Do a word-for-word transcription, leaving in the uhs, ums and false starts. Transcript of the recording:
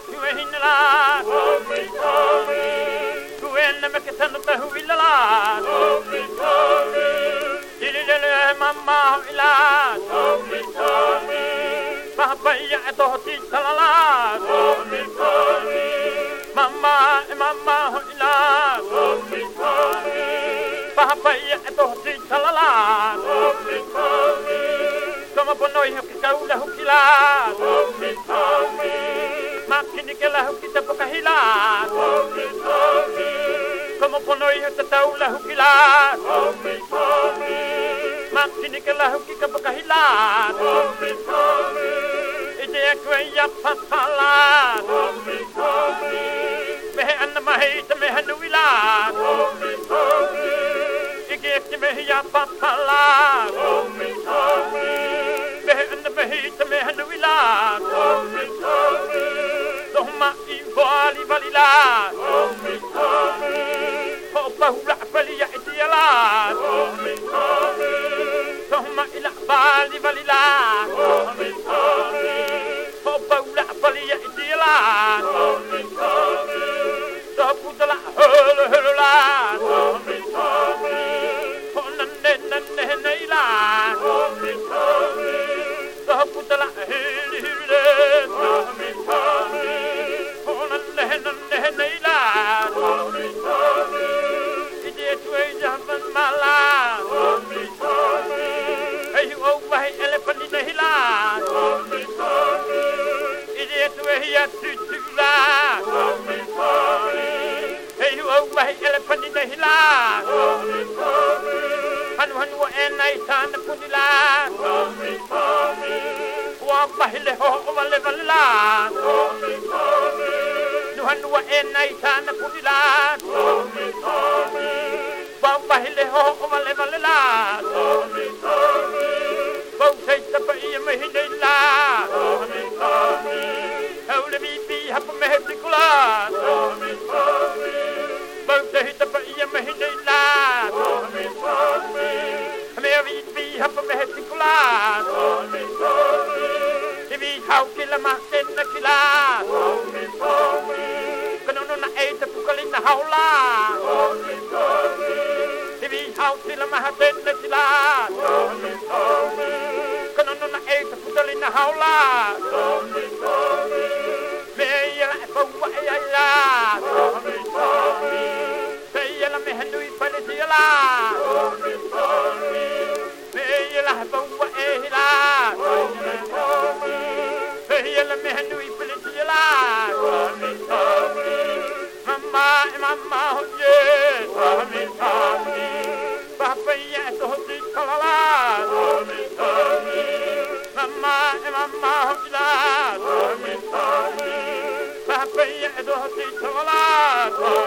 tuhinla Tommy Tommy Tuenna meketanu tahuilala Tommy Tommy Dililele mamma ila Tommy Tommy Papa ya tohti talala Tommy Tommy Mama mama ila Tommy Tommy Papa ya tohti talala Tommy Tommy Como ponoi hukikaula hukila Tommy Tommy Makinikela hukita pokahila Tommy Tommy Como ponoi hukataula hukila Tommy Tommy Makinikela hukika pokahila Tommy Tommy Ide kwe ya pasala Tommy Tommy Mehe anna mahita mehe nuila Tommy Tommy Ige mehe ya pasala Tommy Tommy Mehe anna mahita mehe nuila Tommy Tommy Doma ivali valila Tommy Tommy Hopa hula pali ya itiala Tommy Tommy Doma ila vali valila Tommy Tommy Hopa hula pali ya itiala Tommy Tommy Doputala hulu hulu la Tommy Tommy Hona ne ne ne ne la Tommy Tommy Doputala hulu hulu Tommy Tommy Hona ne ne ne ne la Tommy Tommy Ide tuwe javan mala Tommy Tommy Hey oh wai elephant ne la Tommy Tommy Ide tuwe ya tutula Tommy Tommy Hey oh wai elephant ne la Tommy Tommy Hanu hanu wa enai sana punila Tommy Tommy Wa bahile ho wale wala Tommy Tommy Nu hanu wa enai sana punila Tommy Tommy Wa bahile ho wale wala Tommy Tommy Wa sai tapai mahile la Tommy Tommy Haule bi bi hap mehtikula Tommy Tommy Wa sai tapai mahile la Tommy Tommy Hamevi bi hap mehtikula Tommy Tommy Ibi hau kila mahten na kila Tommy Tommy Kanono na eita pukalin na haula Tommy Tommy Ibi hau kila mahten na kila Tommy Tommy Kanono na eita pukalin na haula Tommy Tommy Meya la fawa ya la Tommy Tommy Meya la mehendui palisiala Tommy Tommy Meya la fawa ehila Tommy Tommy Meya la mehendui palisiala Tommy Tommy Mama mama hoye Tommy Tommy Papa ya tohti talala Tommy Tommy Mama mama hoye Tommy Tommy Papa ya tohti talala